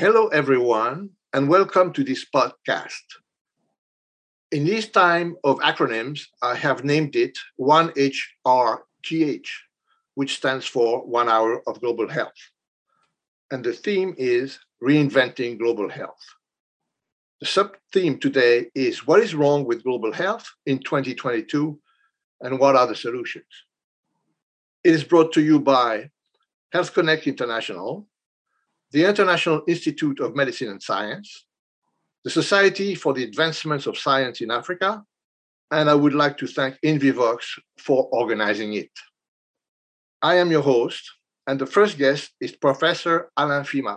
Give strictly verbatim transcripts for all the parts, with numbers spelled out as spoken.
Hello, everyone, and welcome to this podcast. In this time of acronyms, I have named it one H R G H, which stands for One Hour of Global Health. And the theme is Reinventing Global Health. The sub-theme today is what is wrong with global health in twenty twenty-two and what are the solutions? It is brought to you by Health Connect International, the International Institute of Medicine and Science, the Society for the Advancement of Science in Africa, and I would like to thank Invivox for organizing it. I am your host, and the first guest is Professor Alain Fima.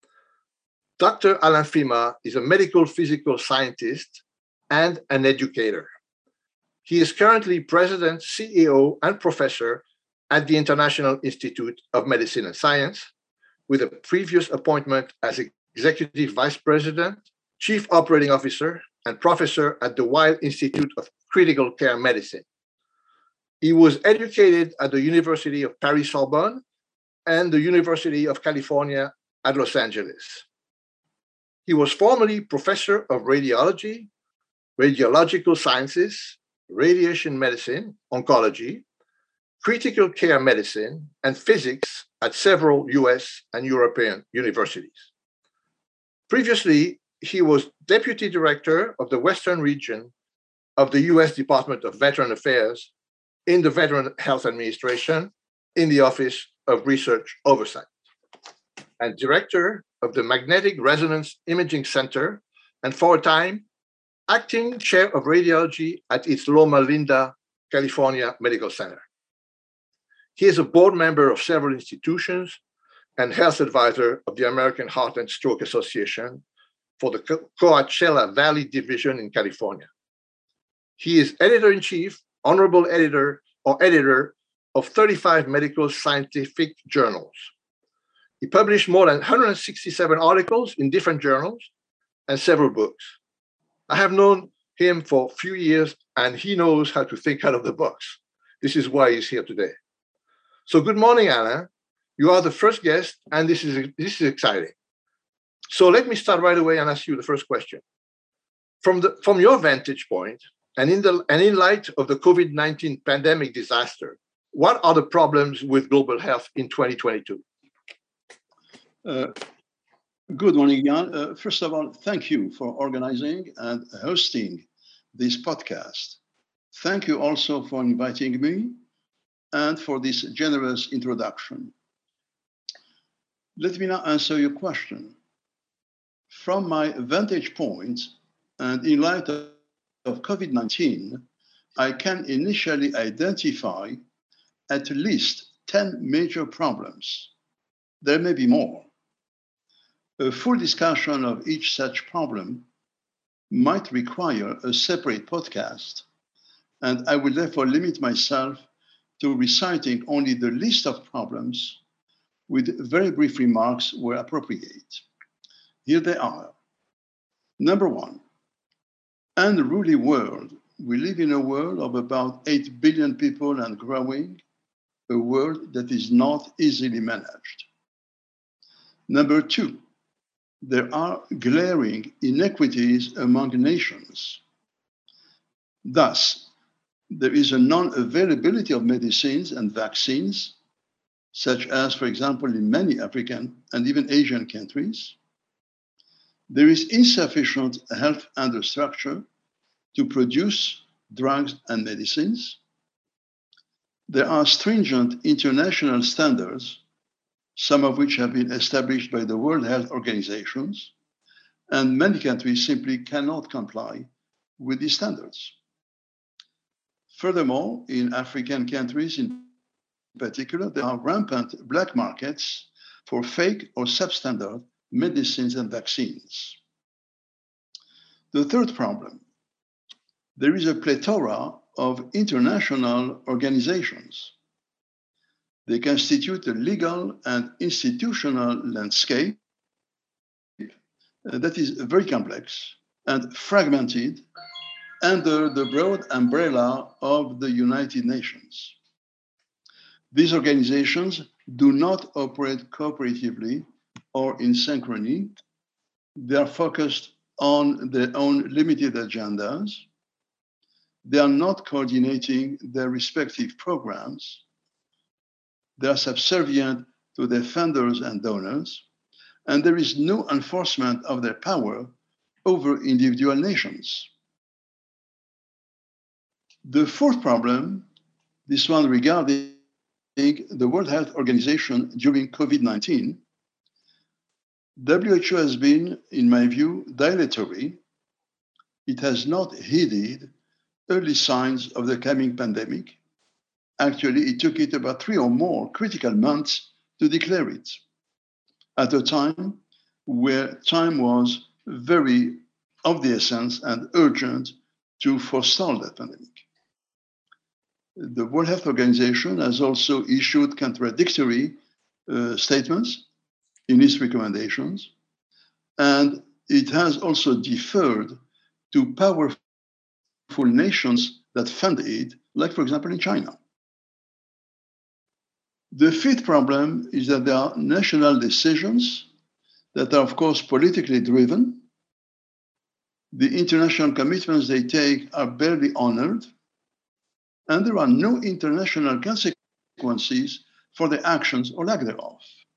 Doctor Alain Fima is a medical physical scientist and an educator. He is currently President, C E O, and Professor at the International Institute of Medicine and Science, with a previous appointment as Executive Vice President, Chief Operating Officer, and Professor at the Weill Institute of Critical Care Medicine. He was educated at the University of Paris-Sorbonne and the University of California at Los Angeles. He was formerly Professor of Radiology, Radiological Sciences, Radiation Medicine, Oncology, Critical Care Medicine, and Physics at several U S and European universities. Previously, he was Deputy Director of the Western Region of the U S Department of Veteran Affairs in the Veteran Health Administration in the Office of Research Oversight, and Director of the Magnetic Resonance Imaging Center, and for a time, Acting Chair of Radiology at its Loma Linda, California Medical Center. He is a board member of several institutions and health advisor of the American Heart and Stroke Association for the Coachella Valley Division in California. He is editor-in-chief, honorable editor, or editor of thirty-five medical scientific journals. He published more than one hundred sixty-seven articles in different journals and several books. I have known him for a few years, and he knows how to think out of the box. This is why he's here today. So good morning, Alain. You are the first guest, and this is, this is exciting. So let me start right away and ask you the first question. From, the, from your vantage point, and in, the, and in light of the COVID nineteen pandemic disaster, what are the problems with global health in twenty twenty-two? Uh, good morning, Jan. Uh, first of all, thank you for organizing and hosting this podcast. Thank you also for inviting me and for this generous introduction. Let me now answer your question. From my vantage point, and in light of, of COVID nineteen, I can initially identify at least ten major problems. There may be more. A full discussion of each such problem might require a separate podcast, and I will therefore limit myself to reciting only the list of problems with very brief remarks where appropriate. Here they are. Number one, unruly world. We live in a world of about eight billion people and growing, a world that is not easily managed. Number two, there are glaring inequities among nations. Thus, there is a non-availability of medicines and vaccines, such as, for example, in many African and even Asian countries. There is insufficient health infrastructure to produce drugs and medicines. There are stringent international standards, some of which have been established by the World Health Organizations, and many countries simply cannot comply with these standards. Furthermore, in African countries in particular, there are rampant black markets for fake or substandard medicines and vaccines. The third problem, there is a plethora of international organizations. They constitute a legal and institutional landscape that is very complex and fragmented under the broad umbrella of the United Nations. These organizations do not operate cooperatively or in synchrony They are focused on their own limited agendas. They are not coordinating their respective programs. They are subservient to their funders and donors, and there is no enforcement of their power over individual nations. The fourth problem, this one regarding the World Health Organization during COVID nineteen, W H O has been, in my view, dilatory. It has not heeded early signs of the coming pandemic. Actually, it took it about three or more critical months to declare it, at a time where time was very of the essence and urgent to forestall that pandemic. The World Health Organization has also issued contradictory uh, statements in its recommendations, and it has also deferred to powerful nations that fund it, like, for example, in China. The fifth problem is that there are national decisions that are, of course, politically driven. The international commitments they take are barely honored, and there are no international consequences for their actions or lack thereof.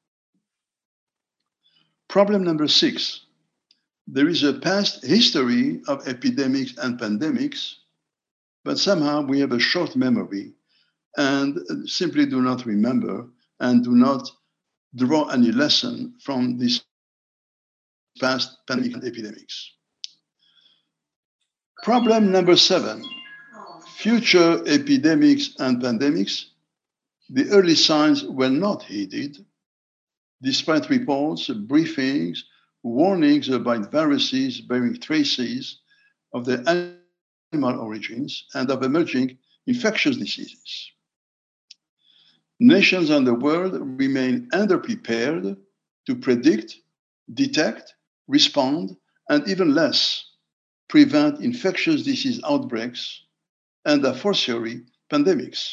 Problem number six, there is a past history of epidemics and pandemics, but somehow we have a short memory and simply do not remember and do not draw any lesson from these past pandemic and epidemics. Problem number seven, future epidemics and pandemics. The early signs were not heeded, despite reports, briefings, warnings about viruses bearing traces of their animal origins and of emerging infectious diseases. Nations in the world remain underprepared to predict, detect, respond, and even less, prevent infectious disease outbreaks and a fortiori pandemics.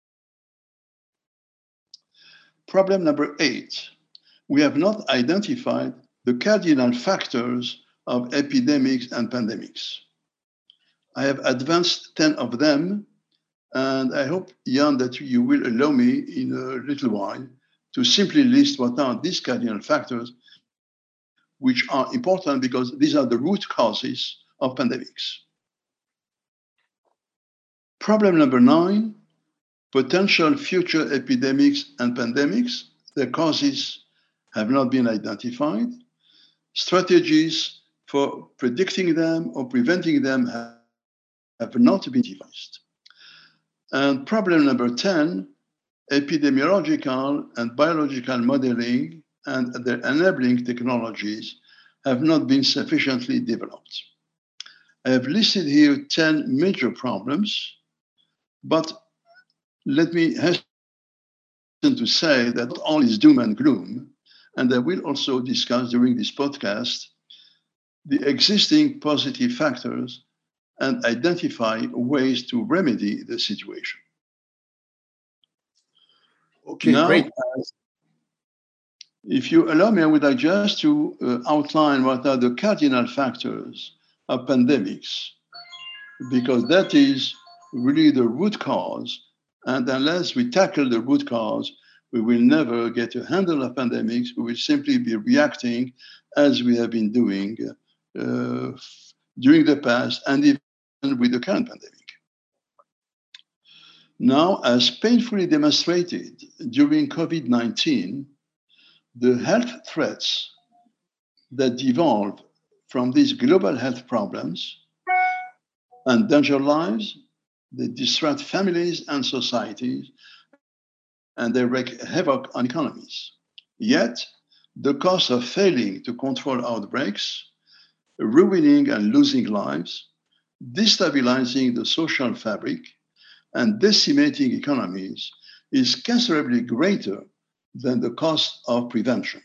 Problem number eight, we have not identified the cardinal factors of epidemics and pandemics. I have advanced ten of them, and I hope, Jan, that you will allow me in a little while to simply list what are these cardinal factors, which are important because these are the root causes of pandemics. Problem number nine, potential future epidemics and pandemics. Their causes have not been identified. Strategies for predicting them or preventing them have, have not been devised. And problem number ten, epidemiological and biological modeling and their enabling technologies have not been sufficiently developed. I have listed here ten major problems, but let me hasten to say that not all is doom and gloom, and I will also discuss during this podcast the existing positive factors and identify ways to remedy the situation. Okay, now, great. If you allow me, I would like just to uh, outline what are the cardinal factors of pandemics, because that is really the root cause. And unless we tackle the root cause, we will never get a handle of pandemics. We will simply be reacting as we have been doing uh, during the past and even with the current pandemic. Now, as painfully demonstrated during COVID nineteen, the health threats that devolve from these global health problems endanger lives, they disrupt families and societies, and they wreak havoc on economies. Yet, the cost of failing to control outbreaks, ruining and losing lives, destabilizing the social fabric, and decimating economies is considerably greater than the cost of prevention.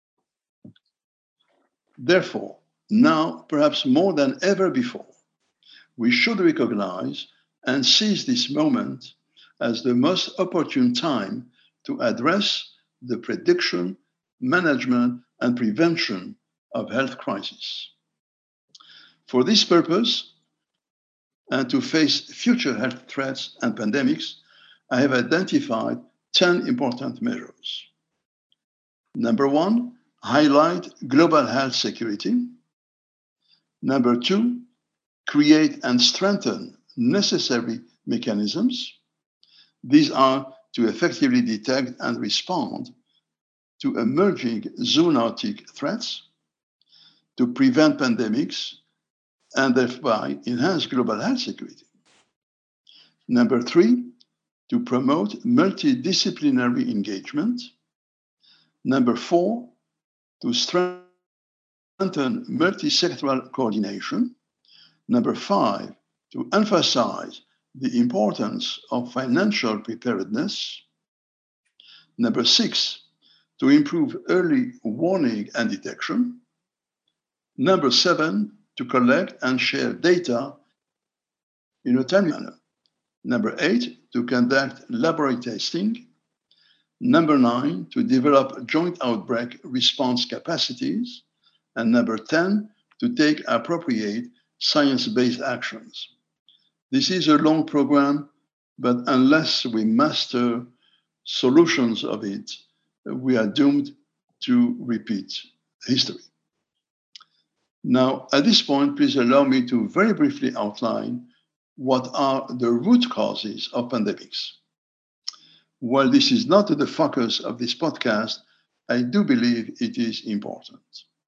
Therefore, now, perhaps more than ever before, we should recognize and seize this moment as the most opportune time to address the prediction, management, and prevention of health crisis. For this purpose, and to face future health threats and pandemics, I have identified ten important measures. Number one, highlight global health security. Number two, create and strengthen necessary mechanisms. These are to effectively detect and respond to emerging zoonotic threats, to prevent pandemics, and thereby enhance global health security. Number three, to promote multidisciplinary engagement. Number four, to strengthen multi-sectoral coordination. Number five, to emphasize the importance of financial preparedness. Number six, to improve early warning and detection. Number seven, to collect and share data in a timely manner. Number eight, to conduct laboratory testing. Number nine, to develop joint outbreak response capacities. And number ten, to take appropriate science-based actions. This is a long program, but unless we master solutions of it, we are doomed to repeat history. Now, at this point, please allow me to very briefly outline what are the root causes of pandemics. While this is not the focus of this podcast, I do believe it is important.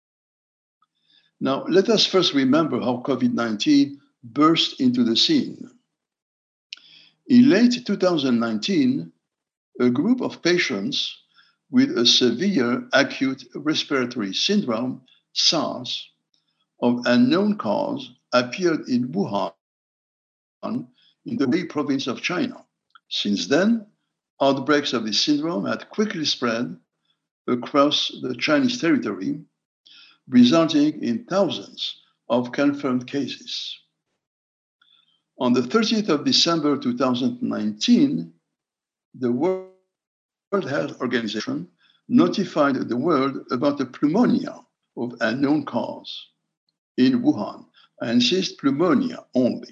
Now, let us first remember how COVID nineteen burst into the scene. In late two thousand nineteen, a group of patients with a severe acute respiratory syndrome, SARS, of unknown cause appeared in Wuhan, in the Hubei province of China. Since then, outbreaks of this syndrome had quickly spread across the Chinese territory, resulting in thousands of confirmed cases. On the thirtieth of December two thousand nineteen, the World Health Organization notified the world about a pneumonia of unknown cause in Wuhan. I insist, pneumonia only.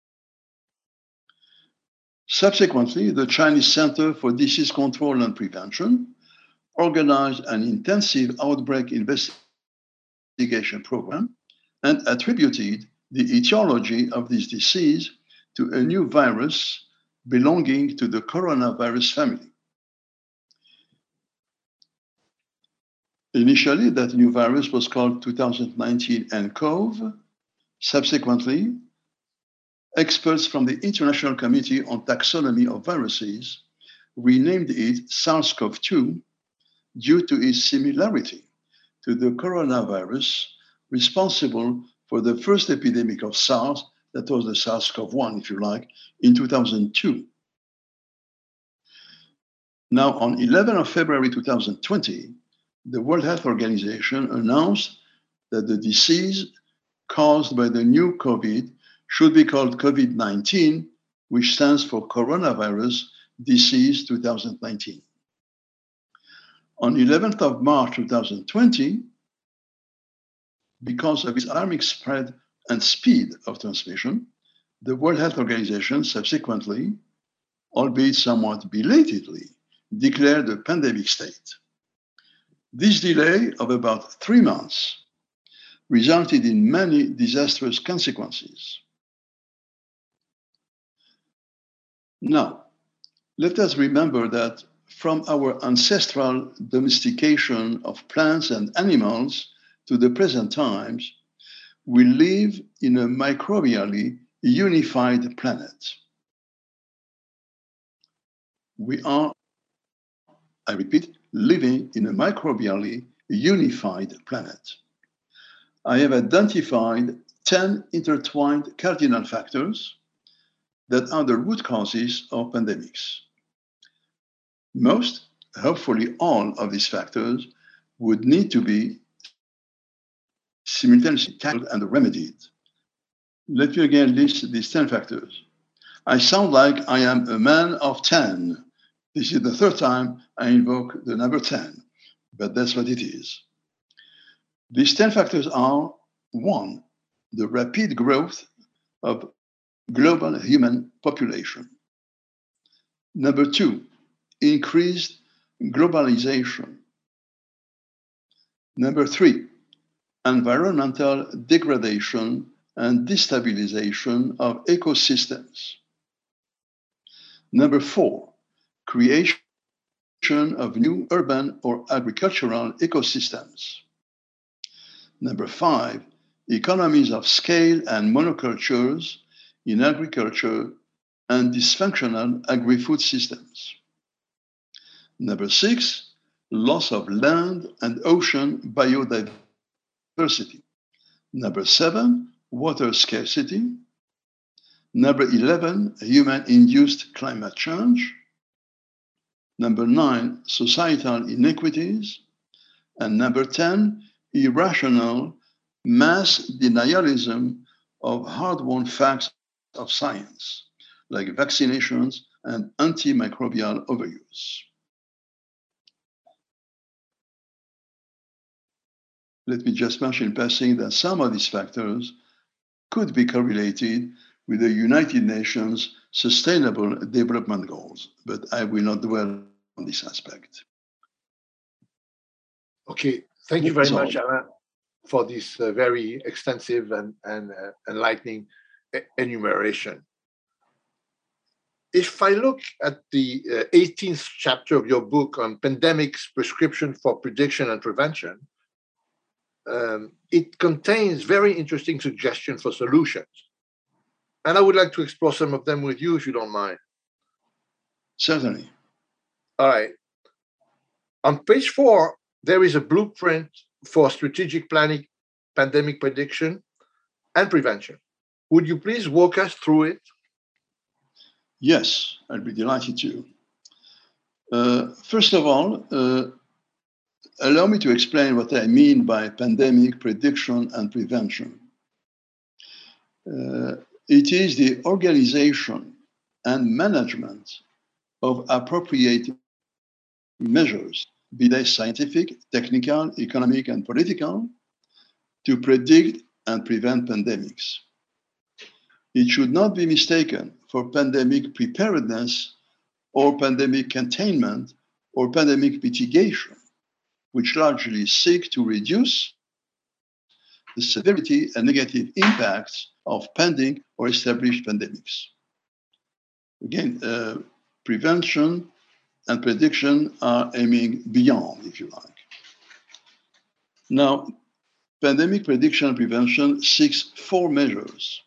Subsequently, the Chinese Center for Disease Control and Prevention organized an intensive outbreak investigation program and attributed the etiology of this disease to a new virus belonging to the coronavirus family. Initially, that new virus was called two thousand nineteen nCoV. Subsequently, experts from the International Committee on Taxonomy of Viruses renamed it SARS-CoV two due to its similarity to the coronavirus responsible for the first epidemic of SARS, that was the SARS-CoV one, if you like, in two thousand two. Now, on eleventh of February two thousand twenty, the World Health Organization announced that the disease caused by the new COVID should be called COVID nineteen, which stands for Coronavirus Disease two thousand nineteen. On eleventh of March two thousand twenty, because of its alarming spread and speed of transmission, the World Health Organization subsequently, albeit somewhat belatedly, declared a pandemic state. This delay of about three months resulted in many disastrous consequences. Now, let us remember that from our ancestral domestication of plants and animals to the present times, we live in a microbially unified planet. We are, I repeat, living in a microbially unified planet. I have identified ten intertwined cardinal factors that are the root causes of pandemics. Most, hopefully all of these factors would need to be simultaneously tackled and remedied. Let me again list these ten factors. I sound like I am a man of ten. This is the third time I invoke the number ten, but that's what it is. These ten factors are: one, the rapid growth of global human population. Number two, increased globalization. Number three, environmental degradation and destabilization of ecosystems. Number four, creation of new urban or agricultural ecosystems. Number five, economies of scale and monocultures in agriculture and dysfunctional agri-food systems. Number six, loss of land and ocean biodiversity. Number seven, water scarcity. Number eleven, human-induced climate change. Number nine, societal inequities. And number ten, irrational mass denialism of hard-won facts of science, like vaccinations and antimicrobial overuse. Let me just mention in passing that some of these factors could be correlated with the United Nations Sustainable Development Goals, but I will not dwell on this aspect. Okay, thank you very much, Alain, for this uh, very extensive and, and uh, enlightening enumeration. If I look at the uh, eighteenth chapter of your book on pandemics, prescription for prediction and prevention, um, it contains very interesting suggestions for solutions. And I would like to explore some of them with you, if you don't mind. Certainly. All right. On page four, there is a blueprint for strategic planning, pandemic prediction, and prevention. Would you please walk us through it? Yes, I'd be delighted to. Uh, first of all, uh, allow me to explain what I mean by pandemic prediction and prevention. Uh, it is the organization and management of appropriate measures, be they scientific, technical, economic, and political, to predict and prevent pandemics. It should not be mistaken for pandemic preparedness or pandemic containment or pandemic mitigation, which largely seek to reduce the severity and negative impacts of pending or established pandemics. Again, uh, prevention and prediction are aiming beyond, if you like. Now, pandemic prediction and prevention seeks four measures.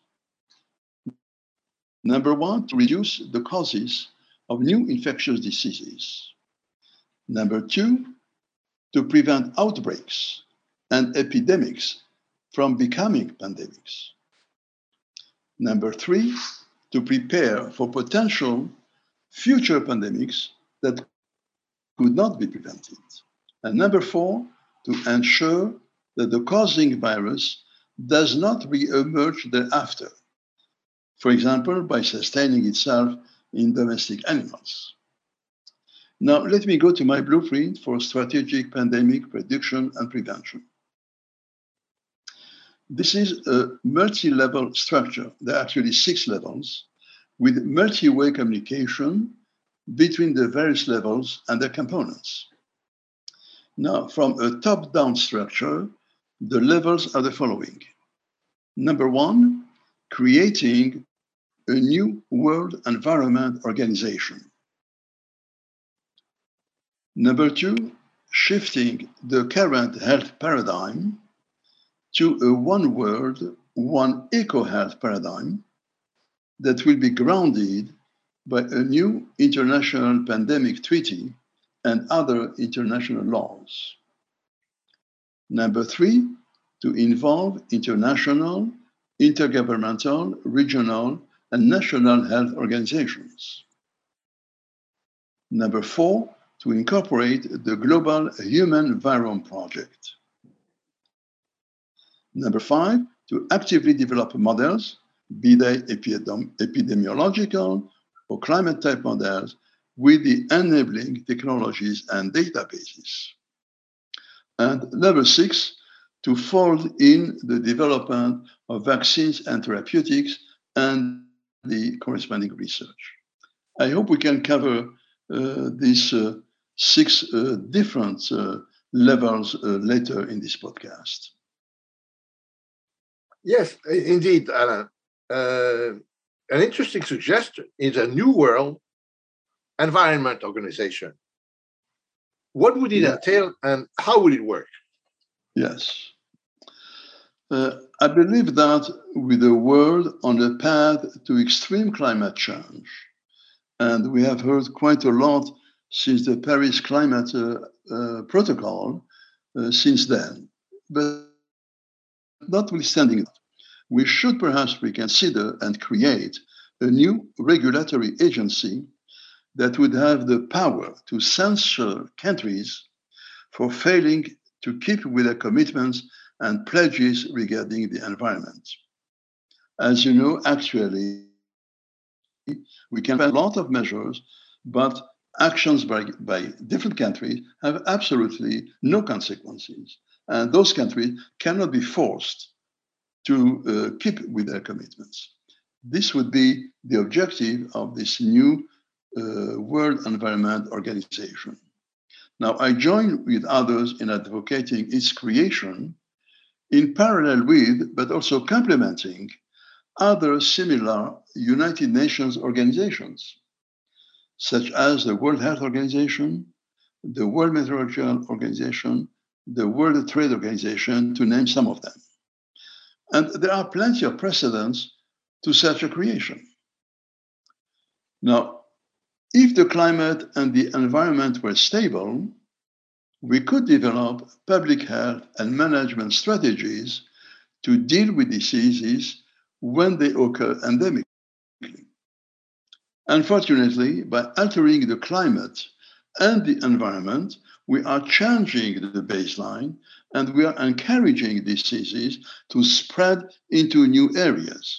Number one, to reduce the causes of new infectious diseases. Number two, to prevent outbreaks and epidemics from becoming pandemics. Number three, to prepare for potential future pandemics that could not be prevented. And number four, to ensure that the causing virus does not re-emerge thereafter, for example, by sustaining itself in domestic animals. Now, let me go to my blueprint for strategic pandemic prediction and prevention. This is a multi-level structure. There are actually six levels with multi-way communication between the various levels and their components. Now, from a top-down structure, the levels are the following. Number one, creating a new World Environment Organization. Number two, shifting the current health paradigm to a one world, one eco-health paradigm that will be grounded by a new international pandemic treaty and other international laws. Number three, to involve international, intergovernmental, regional, and national health organizations. Number four, to incorporate the Global Human Virome Project. Number five, to actively develop models, be they epidemi- epidemiological or climate type models, with the enabling technologies and databases. And number six, to fold in the development of vaccines and therapeutics and the corresponding research. I hope we can cover uh, these uh, six uh, different uh, levels uh, later in this podcast. Yes, indeed, Alain. Uh, an interesting suggestion is a New World Environment Organization. What would it yeah. entail and how would it work? Yes. Uh, I believe that with the world on a path to extreme climate change, and we have heard quite a lot since the Paris Climate uh, uh, Protocol uh, since then, but notwithstanding that, we should perhaps reconsider and create a new regulatory agency that would have the power to censure countries for failing to keep with their commitments and pledges regarding the environment. As you know, actually, we can have a lot of measures, but actions by, by different countries have absolutely no consequences. And those countries cannot be forced to uh, keep with their commitments. This would be the objective of this new uh, World Environment Organization. Now, I join with others in advocating its creation in parallel with, but also complementing, other similar United Nations organizations, such as the World Health Organization, the World Meteorological Organization, the World Trade Organization, to name some of them. And there are plenty of precedents to such a creation. Now, if the climate and the environment were stable, we could develop public health and management strategies to deal with diseases when they occur endemically. Unfortunately, by altering the climate and the environment, we are changing the baseline and we are encouraging diseases to spread into new areas.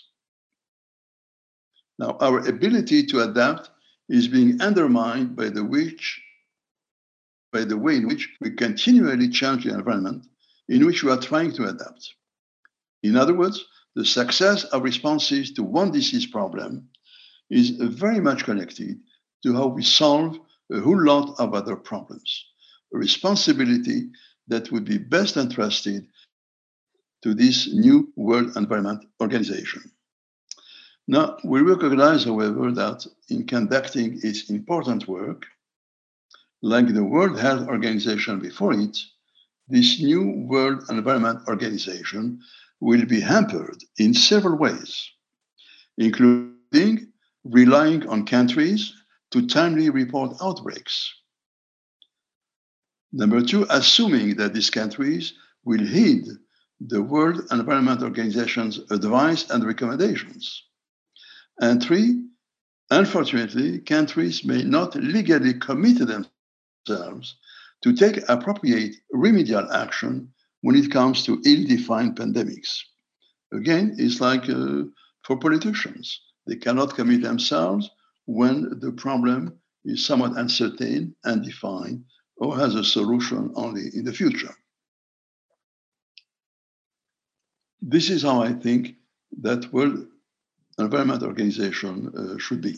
Now, our ability to adapt is being undermined by the, which, by the way in which we continually change the environment in which we are trying to adapt. In other words, the success of responses to one disease problem is very much connected to how we solve a whole lot of other problems, a responsibility that would be best entrusted to this new World Environment Organization. Now, we recognize, however, that in conducting its important work, like the World Health Organization before it, this new World Environment Organization will be hampered in several ways, including relying on countries to timely report outbreaks. Number two, assuming that these countries will heed the World Environment Organization's advice and recommendations. And three, unfortunately, countries may not legally commit themselves to take appropriate remedial action when it comes to ill-defined pandemics. Again, it's like uh, for politicians. They cannot commit themselves when the problem is somewhat uncertain, undefined, or has a solution only in the future. This is how I think that World Environment Organization uh, should be.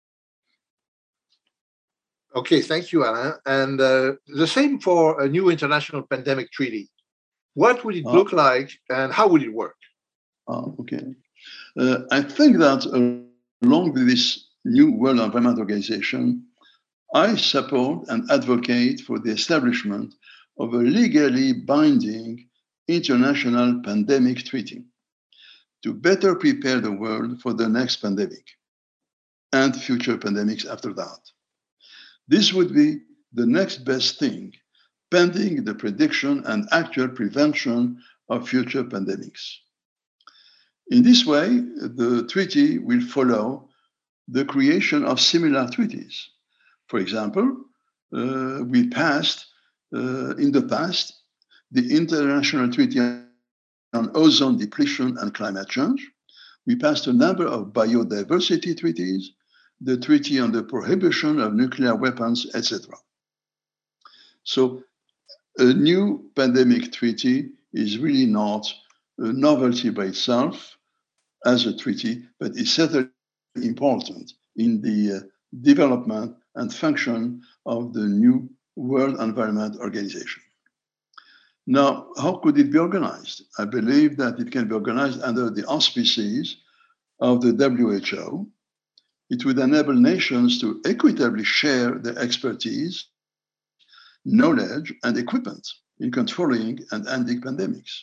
Okay, thank you, Alain. And uh, the same for a new international pandemic treaty. What would it uh, look like and how would it work? Uh, okay. Uh, I think that uh, along with this new World Environment Organization, I support and advocate for the establishment of a legally binding international pandemic treaty to better prepare the world for the next pandemic and future pandemics after that. This would be the next best thing, pending the prediction and actual prevention of future pandemics. In this way, the treaty will follow the creation of similar treaties. For example, uh, we passed uh, in the past the International Treaty on Ozone Depletion and Climate Change. We passed a number of biodiversity treaties, the Treaty on the Prohibition of Nuclear Weapons, et cetera. So a new pandemic treaty is really not a novelty by itself as a treaty, but is certainly important in the uh, development and function of the new World Environment Organization. Now, how could it be organized? I believe that it can be organized under the auspices of the W H O. It would enable nations to equitably share their expertise, knowledge, and equipment in controlling and ending pandemics.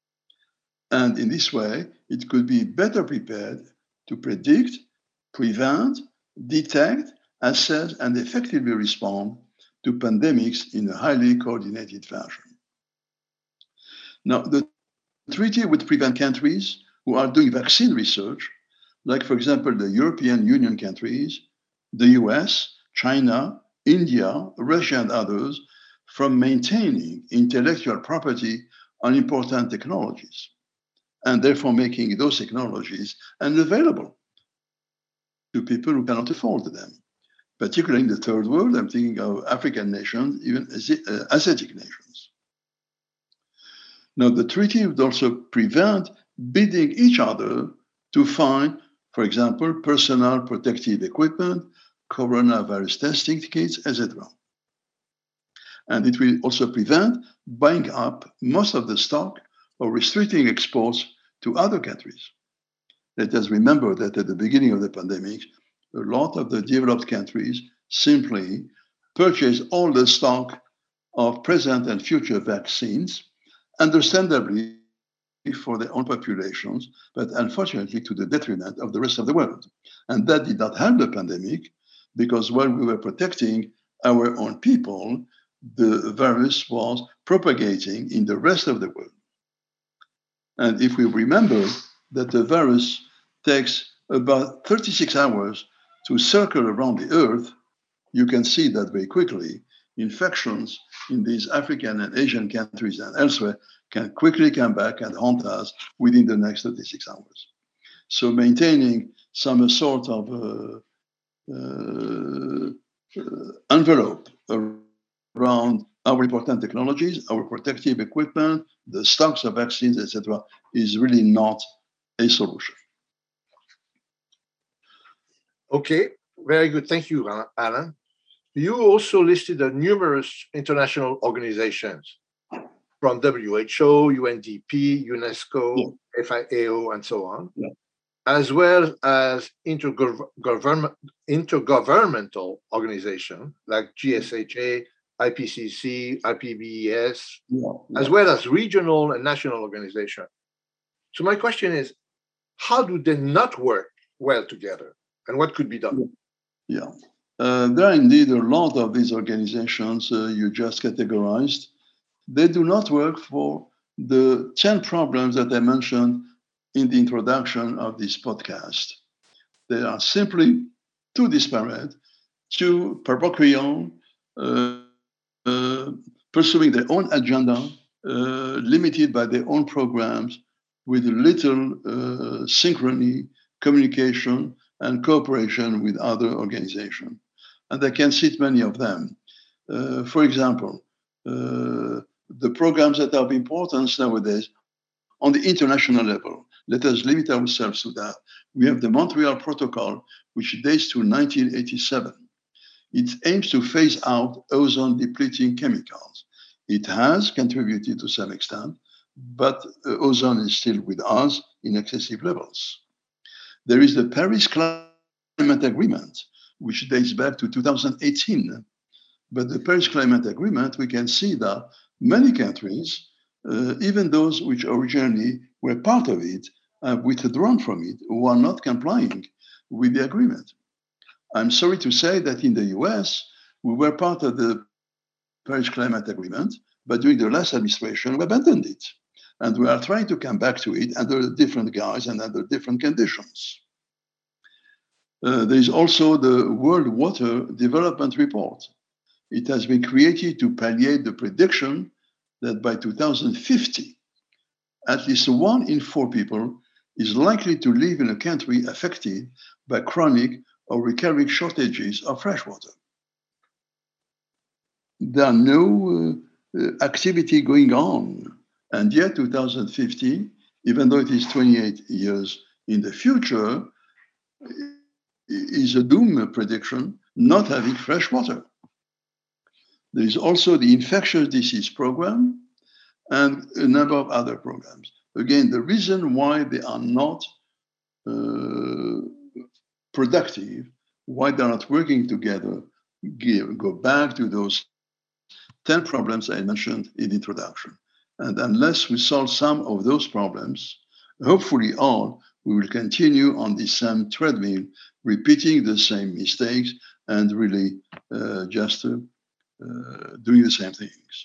And in this way, it could be better prepared to predict, prevent, detect, assess, and effectively respond to pandemics in a highly coordinated fashion. Now, the treaty would prevent countries who are doing vaccine research, like, for example, the European Union countries, the U S, China, India, Russia, and others, from maintaining intellectual property on important technologies, and therefore making those technologies unavailable to people who cannot afford them, particularly in the third world. I'm thinking of African nations, even Asiatic nations. Now, the treaty would also prevent bidding each other to find, for example, personal protective equipment, coronavirus testing kits, et cetera. And it will also prevent buying up most of the stock or restricting exports to other countries. Let us remember that at the beginning of the pandemic, a lot of the developed countries simply purchased all the stock of present and future vaccines, understandably for their own populations, but unfortunately to the detriment of the rest of the world. And that did not help the pandemic, because while we were protecting our own people, the virus was propagating in the rest of the world. And if we remember that the virus takes about thirty-six hours to circle around the Earth, you can see that very quickly infections in these African and Asian countries and elsewhere can quickly come back and haunt us within the next thirty-six hours. So maintaining some sort of uh, uh, uh, envelope around our important technologies, our protective equipment, the stocks of vaccines, et cetera, is really not a solution. Okay, very good. Thank you, Alan. You also listed the numerous international organizations from W H O, U N D P, UNESCO, yeah. F A O, and so on, yeah. as well as intergovernment, intergovernmental organizations like G S H A, I P C C, I P B E S, yeah. Yeah. as well as regional and national organizations. So my question is, how do they not work well together, and what could be done? Yeah, uh, there are indeed a lot of these organizations uh, you just categorized. They do not work for the ten problems that I mentioned in the introduction of this podcast. They are simply too disparate, too parochial, uh, uh, pursuing their own agenda, uh, limited by their own programs, with little uh, synchrony, communication, and cooperation with other organizations. And I can cite many of them. Uh, for example, uh, the programs that are of importance nowadays on the international level. Let us limit ourselves to that. We have the Montreal Protocol, which dates to nineteen eighty-seven. It aims to phase out ozone-depleting chemicals. It has contributed to some extent, but uh, ozone is still with us in excessive levels. There is the Paris Climate Agreement, which dates back to two thousand eighteen. But the Paris Climate Agreement, we can see that many countries, uh, even those which originally were part of it, have withdrawn from it, who are not complying with the agreement. I'm sorry to say that in the U S, we were part of the Paris Climate Agreement, but during the last administration, we abandoned it. And we are trying to come back to it under different guise and under different conditions. Uh, there is also the World Water Development Report. It has been created to palliate the prediction that by two thousand fifty, at least one in four people is likely to live in a country affected by chronic or recurring shortages of fresh water. There are no uh, activity going on And yet two thousand fifty, even though it is twenty-eight years in the future, is a doom prediction, not having fresh water. There is also the infectious disease program and a number of other programs. Again, the reason why they are not uh, productive, why they're not working together, give, go back to those ten problems I mentioned in the introduction. And unless we solve some of those problems, hopefully all, we will continue on the same treadmill, repeating the same mistakes and really uh, just uh, uh, doing the same things.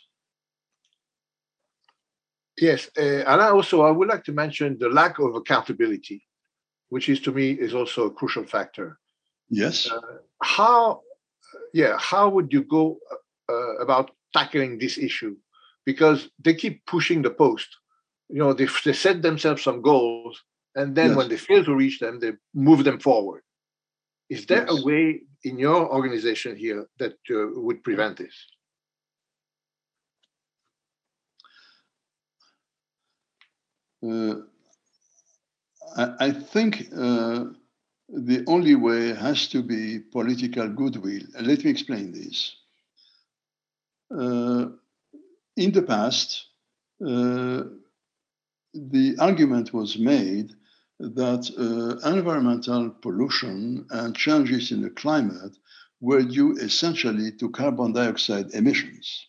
Yes, uh, and I also I would like to mention the lack of accountability, which is to me is also a crucial factor. Yes. Uh, how, yeah, how would you go uh, about tackling this issue? Because they keep pushing the post. You know, they, they set themselves some goals, and then Yes. when they fail to reach them, they move them forward. Is there Yes. a way in your organization here that uh, would prevent this? Uh, I, I think uh, the only way has to be political goodwill. And let me explain this. Uh, in the past, uh, the argument was made that uh, environmental pollution and changes in the climate were due essentially to carbon dioxide emissions.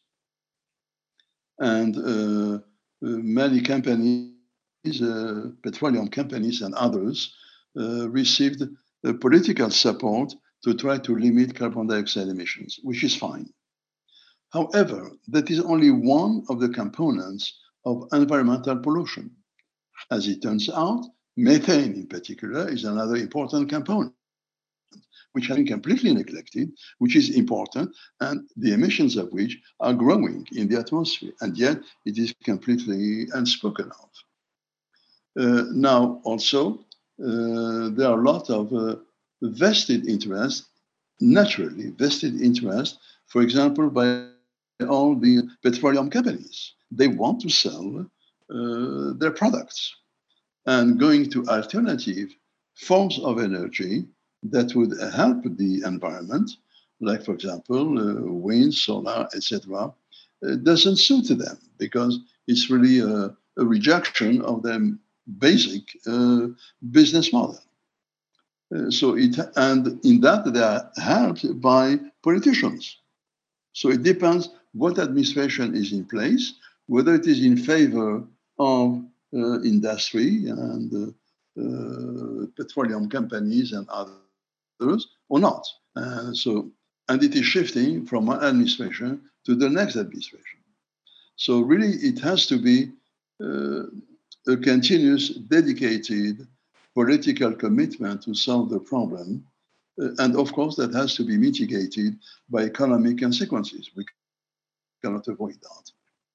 And uh, uh, many companies, uh, petroleum companies and others, uh, received uh, political support to try to limit carbon dioxide emissions, which is fine. However, that is only one of the components of environmental pollution. As it turns out, methane in particular is another important component, which has been completely neglected, which is important, and the emissions of which are growing in the atmosphere, and yet it is completely unspoken of. Uh, now, also, uh, there are a lot of uh, vested interests, naturally vested interests, for example, by all the petroleum companies. They want to sell uh, their products. And going to alternative forms of energy that would help the environment, like, for example, uh, wind, solar, et cetera, uh, doesn't suit them because it's really a, a rejection of their basic uh, business model. Uh, so it, and in that they are helped by politicians. So it depends what administration is in place, whether it is in favor of uh, industry and uh, uh, petroleum companies and others or not. Uh, so, and it is shifting from one administration to the next administration. So really, it has to be uh, a continuous, dedicated political commitment to solve the problem. Uh, and of course, that has to be mitigated by economic consequences. We cannot avoid that.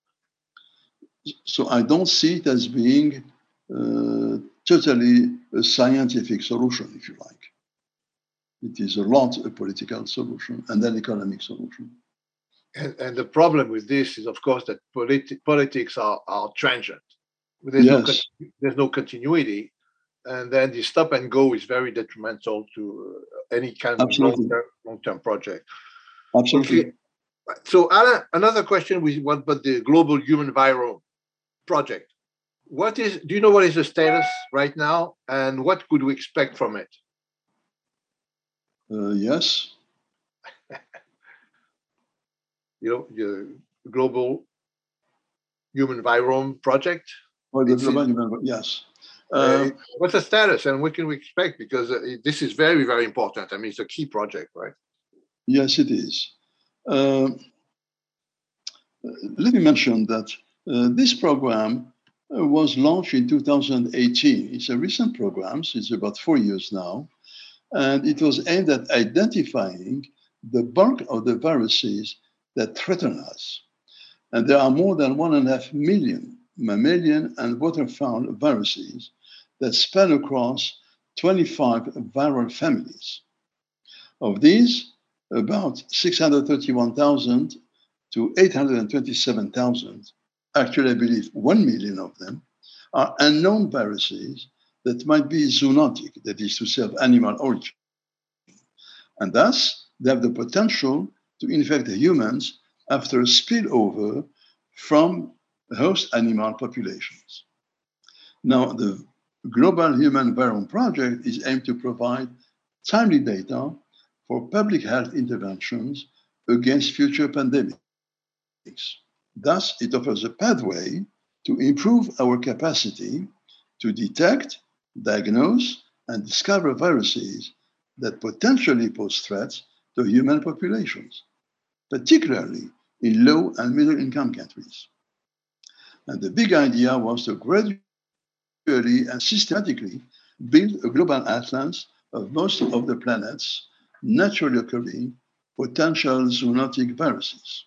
So I don't see it as being uh, totally a scientific solution, if you like. It is a lot a political solution and an economic solution. And, and the problem with this is, of course, that politi- politics are, are transient. There's, Yes. no, there's no continuity. And then the stop and go is very detrimental to any kind of long-term, long-term project. Absolutely. Okay. So, Alain, another question was what about the Global Human Virome project? What is? Do you know what is the status right now, and what could we expect from it? Uh, yes. You know, the Global Human Virome project. Oh, the global human, yes. Uh, what's the status, and what can we expect? Because uh, this is very, very important. I mean, it's a key project, right? Yes, it is. Uh, let me mention that uh, this program uh, was launched in two thousand eighteen. It's a recent program, so it's about four years now, and it was aimed at identifying the bulk of the viruses that threaten us. And there are more than one and a half million mammalian and waterfowl viruses that span across twenty-five viral families. Of these, about six hundred thirty-one thousand to eight hundred twenty-seven thousand actually I believe one million of them, are unknown viruses that might be zoonotic, that is to say, of animal origin. And thus, they have the potential to infect humans after a spillover from host animal populations. Now, the Global Human Virome Project is aimed to provide timely data for public health interventions against future pandemics. Thus, it offers a pathway to improve our capacity to detect, diagnose, and discover viruses that potentially pose threats to human populations, particularly in low and middle income countries. And the big idea was to gradually and systematically build a global atlas of most of the planet's naturally occurring potential zoonotic viruses.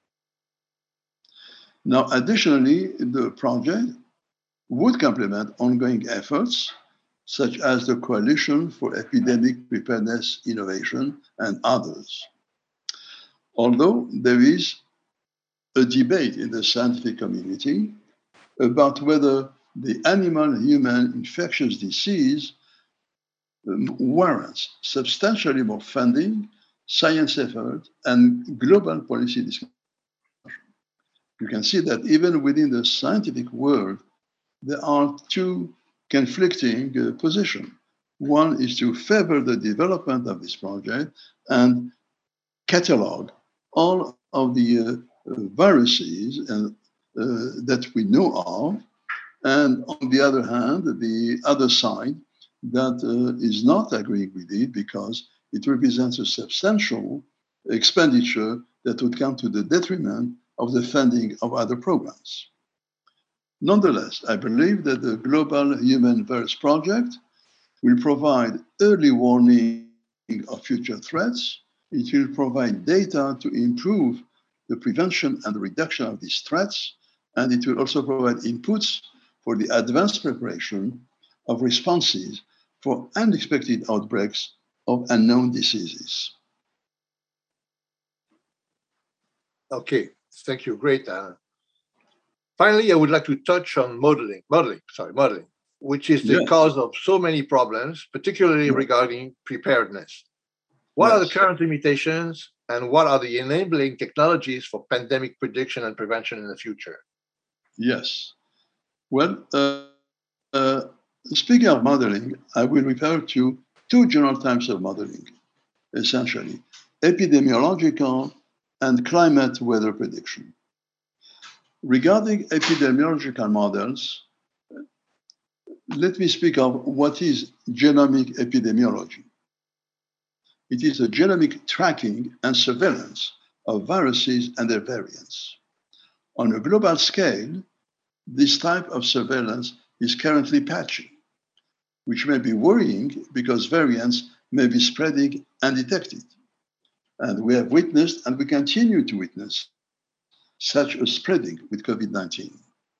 Now, additionally, the project would complement ongoing efforts such as the Coalition for Epidemic Preparedness Innovation and others. Although there is a debate in the scientific community about whether the animal-human infectious disease um, warrants substantially more funding, science effort, and global policy discussion. You can see that even within the scientific world, there are two conflicting uh, positions. One is to favor the development of this project and catalog all of the uh, viruses uh, uh, that we know of, and on the other hand, the other side that uh, is not agreeing with it because it represents a substantial expenditure that would come to the detriment of the funding of other programs. Nonetheless, I believe that the Global Human Virus Project will provide early warning of future threats. It will provide data to improve the prevention and the reduction of these threats, and it will also provide inputs for the advanced preparation of responses for unexpected outbreaks of unknown diseases. Okay, thank you. Great. Uh, finally, I would like to touch on modeling, modeling, sorry, modeling, which is the Yes. cause of so many problems, particularly yes. regarding preparedness. What yes. are the current limitations, and what are the enabling technologies for pandemic prediction and prevention in the future? Yes. Well, uh, uh, speaking of modeling, I will refer to two general types of modeling, essentially, epidemiological and climate weather prediction. Regarding epidemiological models, let me speak of what is genomic epidemiology. It is the genomic tracking and surveillance of viruses and their variants. On a global scale, this type of surveillance is currently patchy, which may be worrying because variants may be spreading undetected. And we have witnessed, and we continue to witness, such a spreading with COVID nineteen.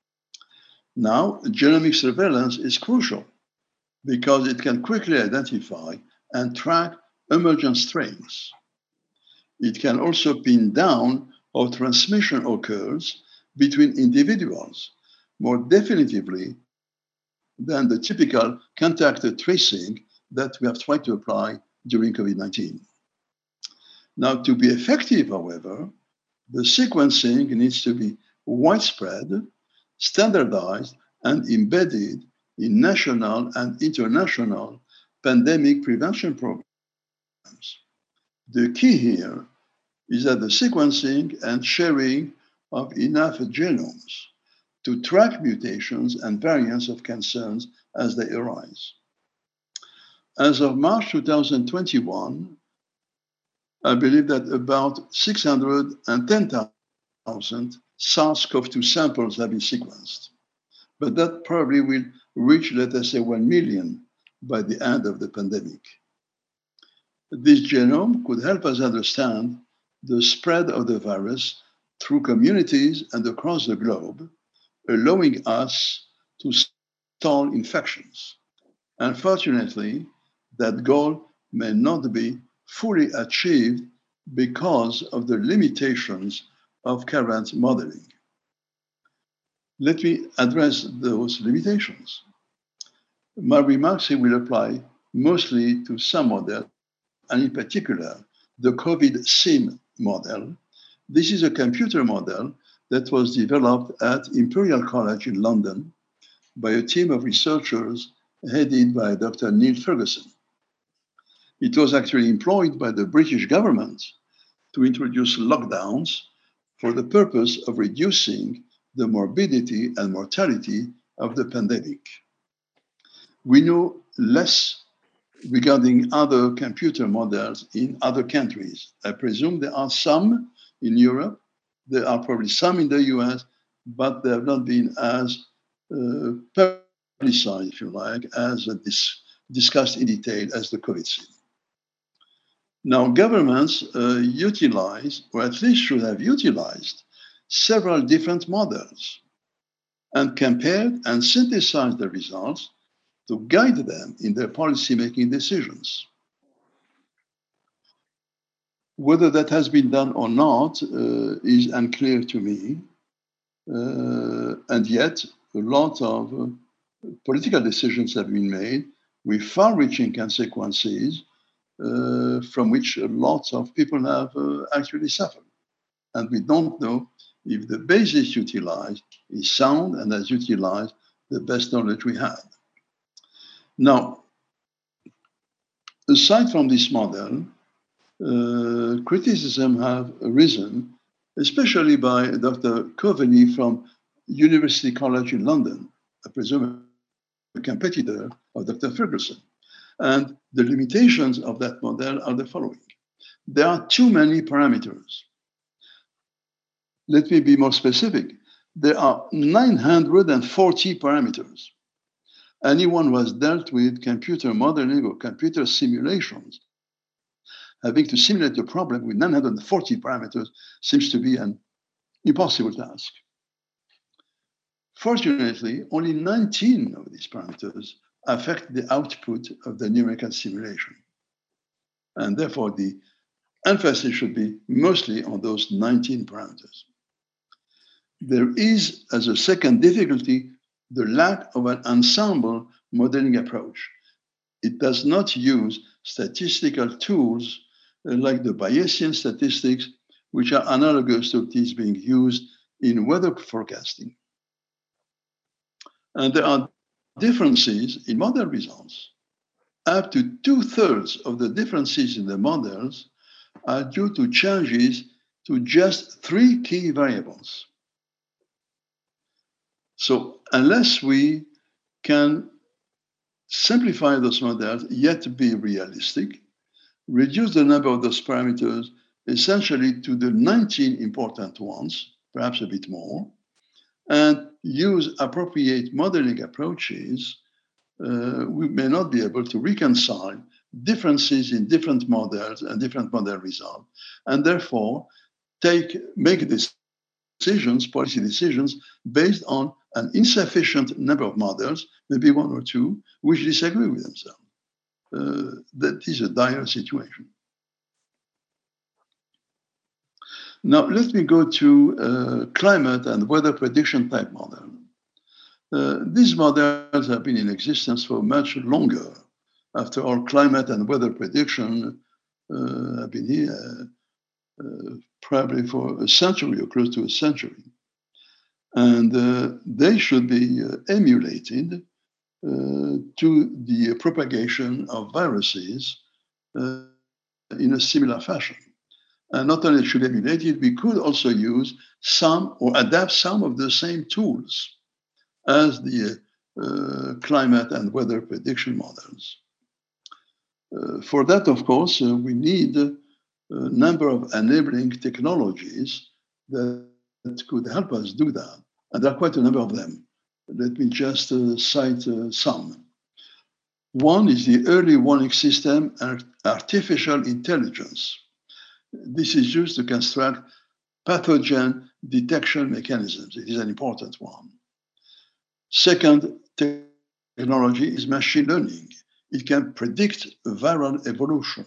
Now, genomic surveillance is crucial because it can quickly identify and track emergent strains. It can also pin down how transmission occurs between individuals more definitively than the typical contact tracing that we have tried to apply during COVID nineteen. Now, to be effective, however, the sequencing needs to be widespread, standardized, and embedded in national and international pandemic prevention programs. The key here is that the sequencing and sharing of enough genomes to track mutations and variants of concerns as they arise. As of March two thousand twenty-one, I believe that about six hundred ten thousand SARS-C o V two samples have been sequenced, but that probably will reach, let us say, one million by the end of the pandemic. This genome could help us understand the spread of the virus through communities and across the globe, allowing us to stall infections. Unfortunately, that goal may not be fully achieved because of the limitations of current modeling. Let me address those limitations. My remarks here will apply mostly to some models, and in particular, the COVID SIM model. This is a computer model that was developed at Imperial College in London by a team of researchers headed by Doctor Neil Ferguson. It was actually employed by the British government to introduce lockdowns for the purpose of reducing the morbidity and mortality of the pandemic. We know less regarding other computer models in other countries. I presume there are some in Europe, there are probably some in the U S, but they have not been as uh, publicized, if you like, as uh, dis- discussed in detail as the COVID SIM. Now, governments uh, utilize, or at least should have utilized, several different models and compared and synthesized the results to guide them in their policy-making decisions. Whether that has been done or not uh, is unclear to me, uh, and yet a lot of uh, political decisions have been made with far-reaching consequences uh, from which lots of people have uh, actually suffered. And we don't know if the basis utilized is sound and has utilized the best knowledge we had. Now, aside from this model, uh, criticism have arisen, especially by Doctor Coveney from University College in London, I presume a competitor of Doctor Ferguson. And the limitations of that model are the following. There are too many parameters. Let me be more specific. There are nine hundred forty parameters. Anyone who has dealt with computer modeling or computer simulations, having to simulate a problem with nine hundred forty parameters seems to be an impossible task. Fortunately, only nineteen of these parameters affect the output of the numerical simulation. And therefore, the emphasis should be mostly on those nineteen parameters. There is, as a second difficulty, the lack of an ensemble modeling approach. It does not use statistical tools uh, like the Bayesian statistics, which are analogous to these being used in weather forecasting. And there are differences in model results. Up to two-thirds of the differences in the models are due to changes to just three key variables. So unless we can simplify those models, yet be realistic, reduce the number of those parameters essentially to the nineteen important ones, perhaps a bit more, and use appropriate modeling approaches, uh, we may not be able to reconcile differences in different models and different model results, and therefore take make decisions, policy decisions, based on an insufficient number of models, maybe one or two, which disagree with themselves. Uh, that is a dire situation. Now, let me go to uh, climate and weather prediction type model. Uh, these models have been in existence for much longer. After all, climate and weather prediction uh, have been here uh, probably for a century or close to a century. And uh, they should be uh, emulated uh, to the propagation of viruses uh, in a similar fashion. And not only should emulate it, we could also use some or adapt some of the same tools as the uh, climate and weather prediction models. Uh, for that, of course, uh, we need a number of enabling technologies that, that could help us do that. And there are quite a number of them. Let me just uh, cite uh, some. One is the early warning system and artificial intelligence. This is used to construct pathogen detection mechanisms. It is an important one. Second technology is machine learning. It can predict viral evolution.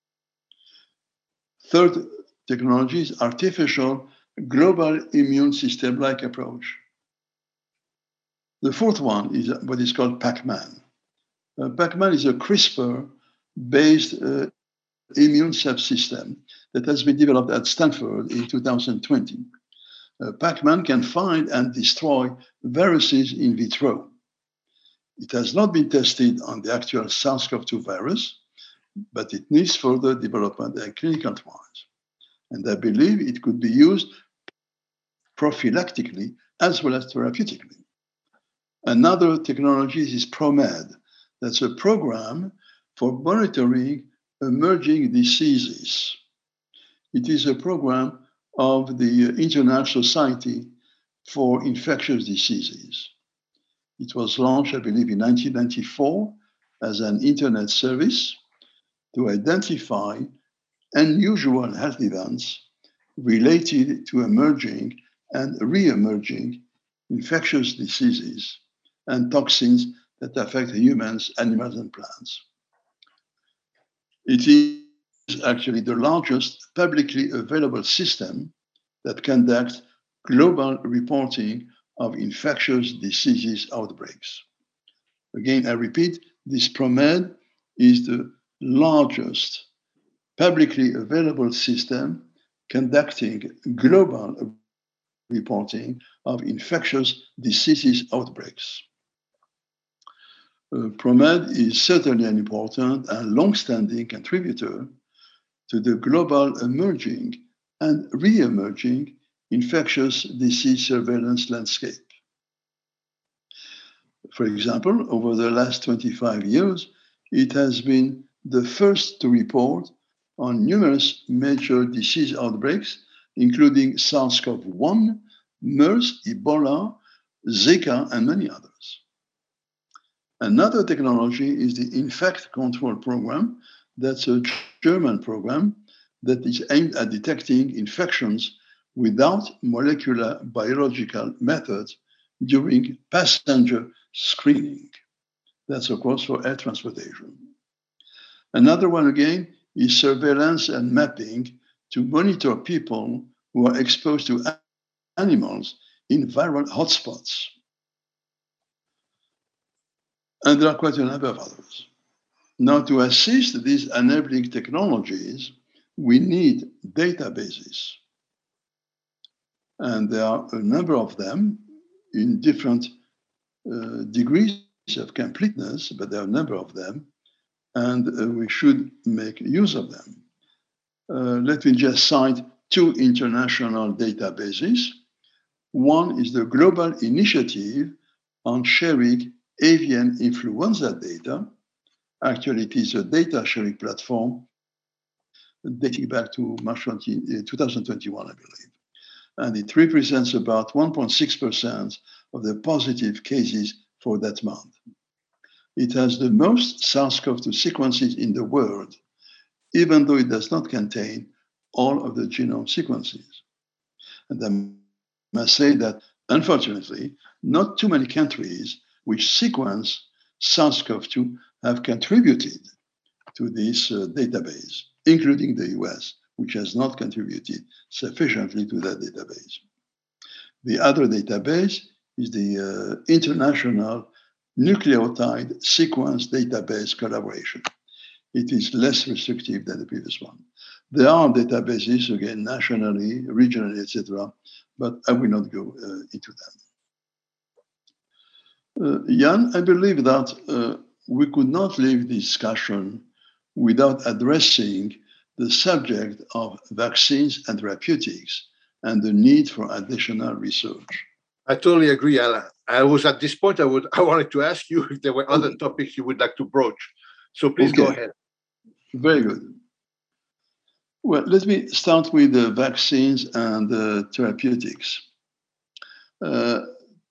Third technology is artificial global immune system-like approach. The fourth one is what is called Pac-Man. Uh, Pac-Man is a CRISPR-based uh, immune subsystem that has been developed at Stanford in two thousand twenty. Uh, Pac-Man can find and destroy viruses in vitro. It has not been tested on the actual SARS-CoV two virus, but it needs further development and clinical trials. And I believe it could be used prophylactically as well as therapeutically. Another technology is ProMed. That's a program for monitoring emerging diseases. It is a program of the International Society for Infectious Diseases. It was launched, I believe, in nineteen ninety-four as an internet service to identify unusual health events related to emerging and re-emerging infectious diseases and toxins that affect humans, animals, and plants. It is actually the largest publicly available system that conducts global reporting of infectious diseases outbreaks. Again, I repeat, this ProMed is the largest publicly available system conducting global reporting of infectious diseases outbreaks. Uh, ProMed is certainly an important and long-standing contributor to the global emerging and re-emerging infectious disease surveillance landscape. For example, over the last twenty-five years, it has been the first to report on numerous major disease outbreaks, including SARS-CoV one, MERS, Ebola, Zika, and many others. Another technology is the Infect Control Program. That's a German program that is aimed at detecting infections without molecular biological methods during passenger screening. That's, of course, for air transportation. Another one, again, is surveillance and mapping to monitor people who are exposed to animals in viral hotspots. And there are quite a number of others. Now, to assist these enabling technologies, we need databases. And there are a number of them in different uh, degrees of completeness, but there are a number of them, and uh, we should make use of them. Uh, let me just cite two international databases. One is the Global Initiative on Sharing Avian Influenza Data. Actually, it is a data sharing platform dating back to March twenty, twenty twenty-one, I believe. And it represents about one point six percent of the positive cases for that month. It has the most SARS-CoV two sequences in the world, even though it does not contain all of the genome sequences. And I must say that, unfortunately, not too many countries which sequence SARS-CoV two have contributed to this uh, database, including the U S, which has not contributed sufficiently to that database. The other database is the uh, International Nucleotide Sequence Database Collaboration. It is less restrictive than the previous one. There are databases, again, nationally, regionally, et cetera, but I will not go uh, into them. Uh, Jan, I believe that uh, we could not leave this discussion without addressing the subject of vaccines and therapeutics and the need for additional research. I totally agree, Alain. I was at this point, I would I wanted to ask you if there were other okay. topics you would like to broach. So please okay. go ahead. Very good. Well, let me start with the vaccines and the therapeutics. Uh,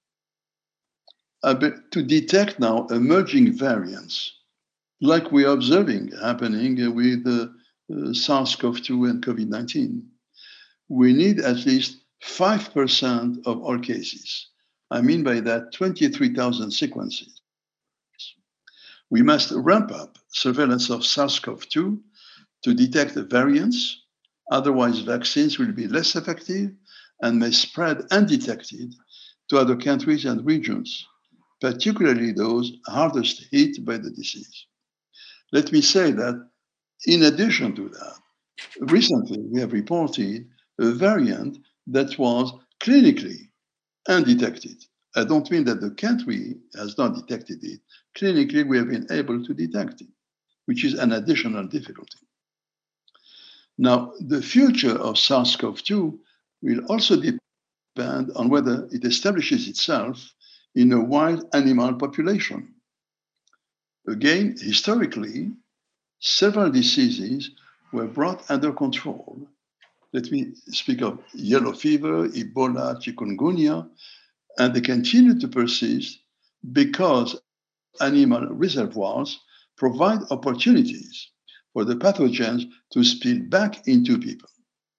to detect now emerging variants, like we are observing happening with uh, uh, SARS-CoV two and COVID nineteen, we need at least five percent of all cases. I mean by that twenty-three thousand sequences. We must ramp up surveillance of SARS-CoV two to detect the variants, otherwise vaccines will be less effective and may spread undetected to other countries and regions. particularly those hardest hit by the disease. Let me say that in addition to that, recently we have reported a variant that was clinically undetected. I don't mean that the country has not detected it. Clinically, we have been able to detect it, which is an additional difficulty. Now, the future of SARS-CoV two will also depend on whether it establishes itself in a wild animal population. Again, historically, several diseases were brought under control. Let me speak of yellow fever, Ebola, chikungunya, and they continue to persist because animal reservoirs provide opportunities for the pathogens to spill back into people.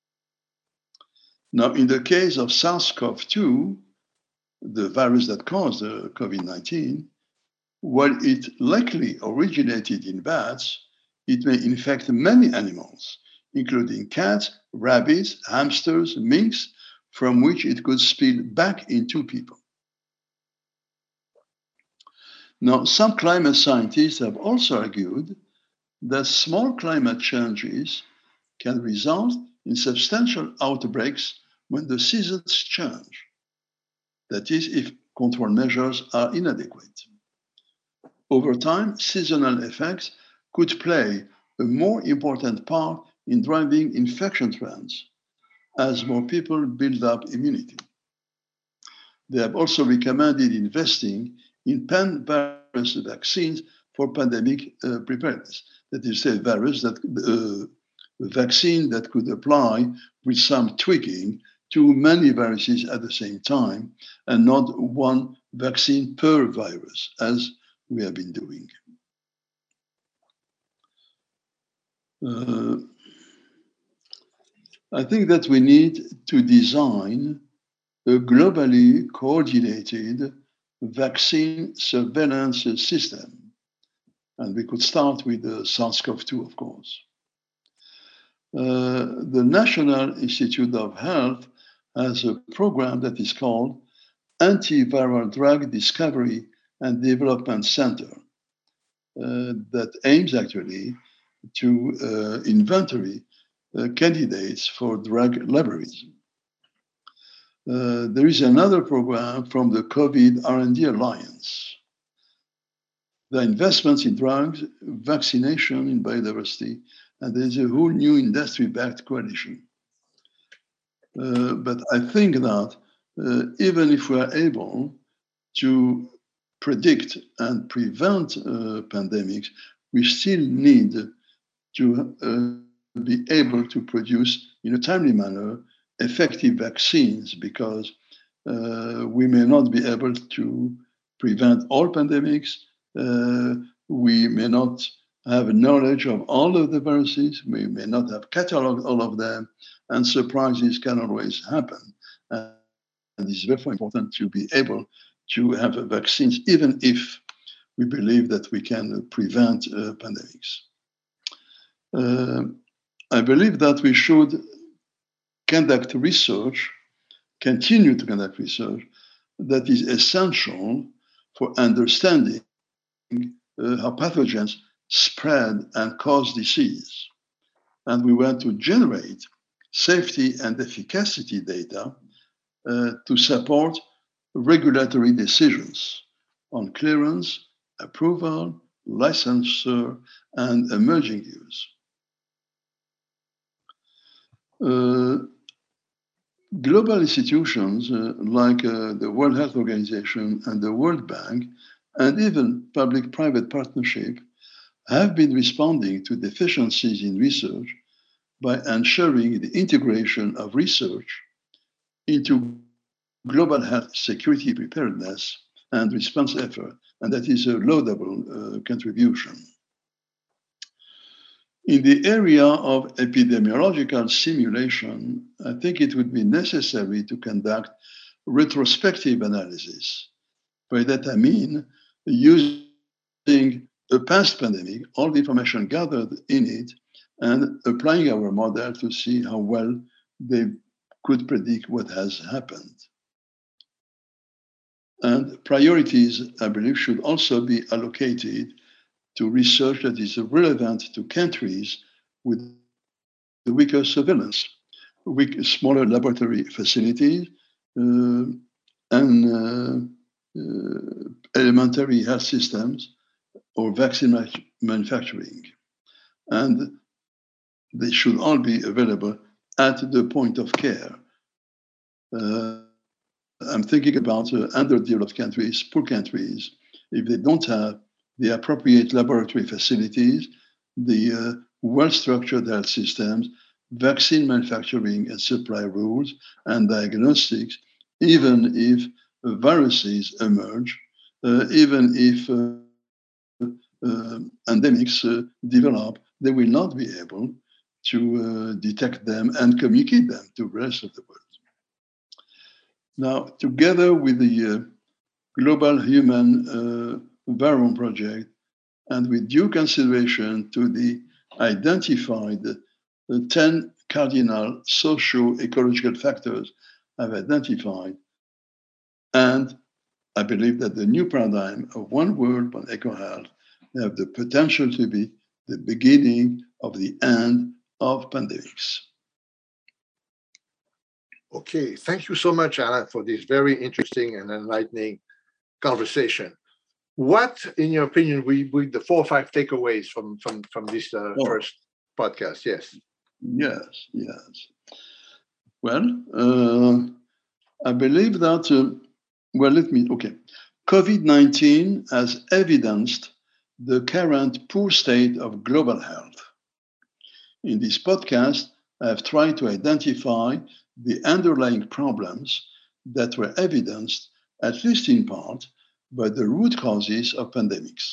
Now, in the case of SARS-CoV two, the virus that caused uh, COVID nineteen, while it likely originated in bats, it may infect many animals, including cats, rabbits, hamsters, minks, from which it could spill back into people. Now, some climate scientists have also argued that small climate changes can result in substantial outbreaks when the seasons change. That is, if control measures are inadequate. Over time, seasonal effects could play a more important part in driving infection trends as more people build up immunity. They have also recommended investing in pan-virus vaccines for pandemic uh, preparedness. That is, a virus that uh, a vaccine that could apply with some tweaking to many viruses at the same time, and not one vaccine per virus, as we have been doing. Uh, I think that we need to design a globally coordinated vaccine surveillance system. And we could start with the SARS-CoV two, of course. Uh, the National Institute of Health has a program that is called Antiviral Drug Discovery and Development Center uh, that aims actually to uh, inventory uh, candidates for drug libraries. Uh, there is another program from the COVID R and D Alliance. The investments in drugs, vaccination, in biodiversity, and there's a whole new industry-backed coalition. Uh, but I think that uh, even if we are able to predict and prevent uh, pandemics, we still need to uh, be able to produce in a timely manner effective vaccines, because uh, we may not be able to prevent all pandemics. Uh, we may not have knowledge of all of the viruses. We may not have cataloged all of them, and surprises can always happen. Uh, and it's very important to be able to have vaccines, even if we believe that we can prevent uh, pandemics. Uh, I believe that we should conduct research, continue to conduct research that is essential for understanding uh, how pathogens spread and cause disease. And we want to generate safety and efficacy data uh, to support regulatory decisions on clearance, approval, licensure, and emerging use. Uh, global institutions uh, like uh, the World Health Organization and the World Bank, and even public-private partnership, have been responding to deficiencies in research by ensuring the integration of research into global health security preparedness and response effort, and that is a laudable uh, contribution. In the area of epidemiological simulation, I think it would be necessary to conduct retrospective analysis. By that I mean using a past pandemic, all the information gathered in it, and applying our model to see how well they could predict what has happened. And priorities, I believe, should also be allocated to research that is relevant to countries with the weaker surveillance, weak, smaller laboratory facilities, uh, and uh, uh, elementary health systems or vaccine ma- manufacturing. And they should all be available at the point of care. Uh, I'm thinking about uh, underdeveloped countries, poor countries. If they don't have the appropriate laboratory facilities, the uh, well-structured health systems, vaccine manufacturing and supply rules, and diagnostics, even if viruses emerge, uh, even if uh, uh, endemics uh, develop, they will not be able to uh, detect them and communicate them to the rest of the world. Now, together with the uh, Global Human uh, Virome Project, and with due consideration to the identified uh, ten cardinal socio-ecological factors I've identified, and I believe that the new paradigm of one world, one EcoHealth, have the potential to be the beginning of the end of pandemics. Okay, thank you so much, Alan, for this very interesting and enlightening conversation. What, in your opinion, will be the four or five takeaways from from from this uh, oh. first podcast? Yes. Yes. Yes. Well, uh, I believe that. Uh, well, let me. Okay, COVID nineteen has evidenced the current poor state of global health. In this podcast, I have tried to identify the underlying problems that were evidenced, at least in part, by the root causes of pandemics.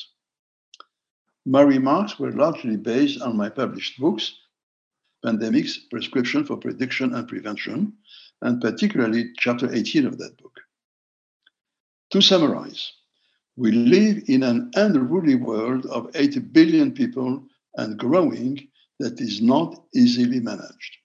My remarks were largely based on my published books, Pandemics, Prescription for Prediction and Prevention, and particularly chapter eighteen of that book. To summarize, we live in an unruly world of eight billion people and growing that is not easily managed.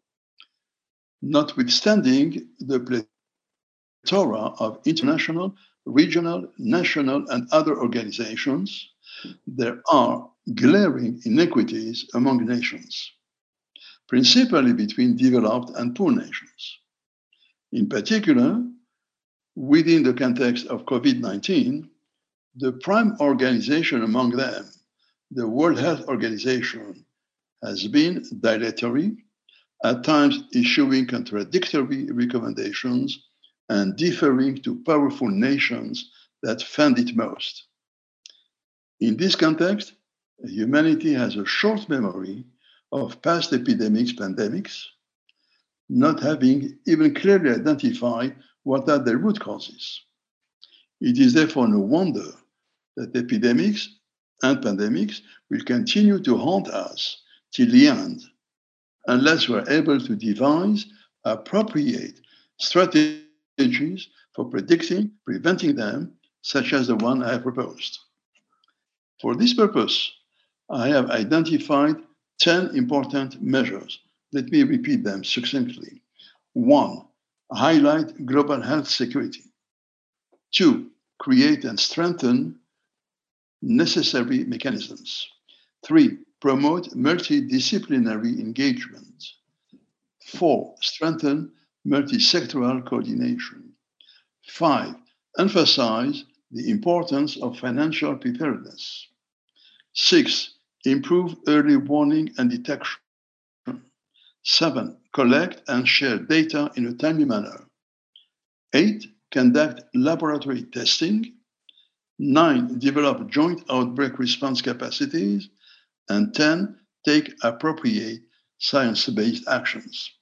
Notwithstanding the plethora of international, regional, national, and other organizations, there are glaring inequities among nations, principally between developed and poor nations. In particular, within the context of COVID nineteen, the prime organization among them, the World Health Organization, has been dilatory, at times issuing contradictory recommendations and differing to powerful nations that fund it most. In this context, humanity has a short memory of past epidemics, pandemics, not having even clearly identified what are the root causes. It is therefore no wonder that epidemics and pandemics will continue to haunt us till the end, unless we're able to devise appropriate strategies for predicting, preventing them, such as the one I have proposed. For this purpose, I have identified ten important measures. Let me repeat them succinctly. One, highlight global health security. Two, create and strengthen necessary mechanisms. Three, promote multidisciplinary engagement. Four, strengthen multi-sectoral coordination. Five, emphasize the importance of financial preparedness. Six, improve early warning and detection. Seven, collect and share data in a timely manner. Eight, conduct laboratory testing. Nine, develop joint outbreak response capacities. And ten, take appropriate science-based actions.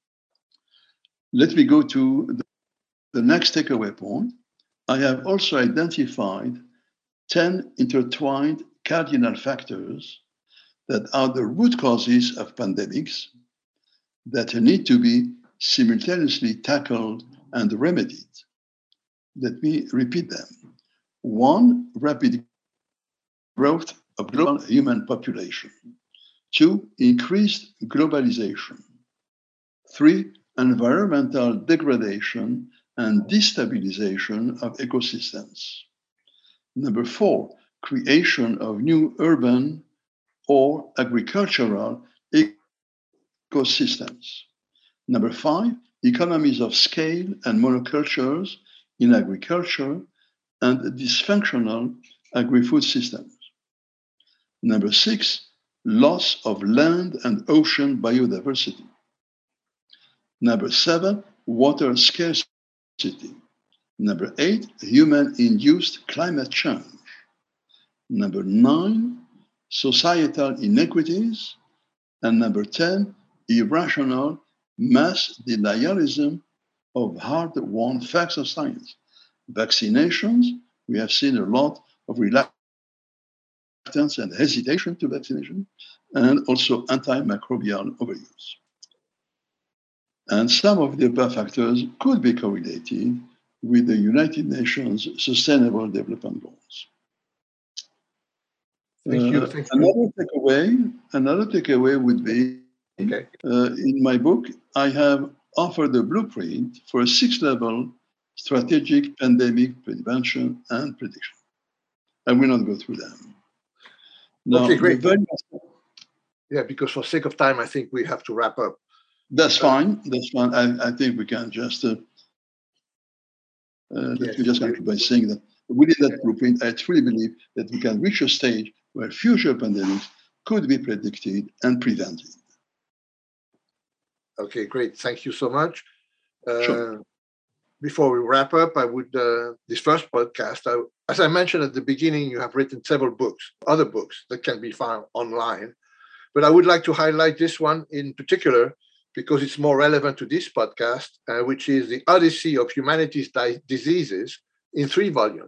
Let me go to the, the next takeaway point. I have also identified ten intertwined cardinal factors that are the root causes of pandemics that need to be simultaneously tackled and remedied. Let me repeat them. One, rapid growth of global human population. Two, increased globalization. Three, environmental degradation and destabilization of ecosystems. Number four, creation of new urban or agricultural ecosystems. Number five, economies of scale and monocultures in agriculture and dysfunctional agri-food systems. Number six, loss of land and ocean biodiversity. Number seven, water scarcity. Number eight, human-induced climate change. Number nine, societal inequities. And number ten, irrational mass denialism of hard-won facts of science. Vaccinations, we have seen a lot of reluctance and hesitation to vaccination, and also antimicrobial overuse. And some of the above factors could be correlated with the United Nations Sustainable Development Goals. Thank you. Uh, Thank another you. takeaway, another takeaway would be, okay. uh, in my book, I have offered a blueprint for a six-level strategic pandemic prevention and prediction. I will not go through them. Now, okay, great. Very... Yeah, because for sake of time, I think we have to wrap up. That's fine. That's fine. I, I think we can just uh, uh, yes. just conclude by saying that within that blueprint, I truly believe that we can reach a stage where future pandemics could be predicted and prevented. Okay, great. Thank you so much. Uh, sure. Before we wrap up, I would, uh, this first podcast, I, as I mentioned at the beginning, you have written several books, other books that can be found online. But I would like to highlight this one in particular because it's more relevant to this podcast, uh, which is The Odyssey of Humanity's Di- Diseases in three volumes.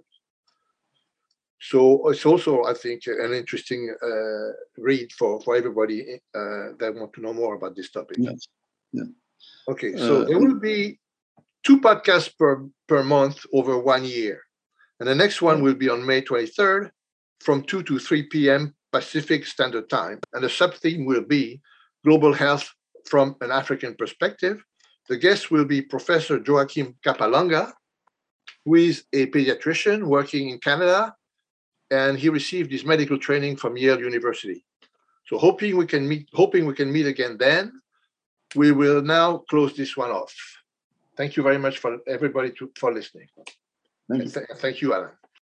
So it's also, I think, an interesting uh, read for, for everybody uh, that want to know more about this topic. Yes. Yeah. Okay, so uh, there will be two podcasts per, per month over one year. And the next one will be on May twenty-third from two to three p.m. Pacific Standard Time. And the sub-theme will be Global Health from an African Perspective. The guest will be Professor Joachim Kapalanga, who is a pediatrician working in Canada, and he received his medical training from Yale University. So hoping we can meet, hoping we can meet again then, we will now close this one off. Thank you very much for everybody to, for listening. Thank you. Th- thank you, Alan.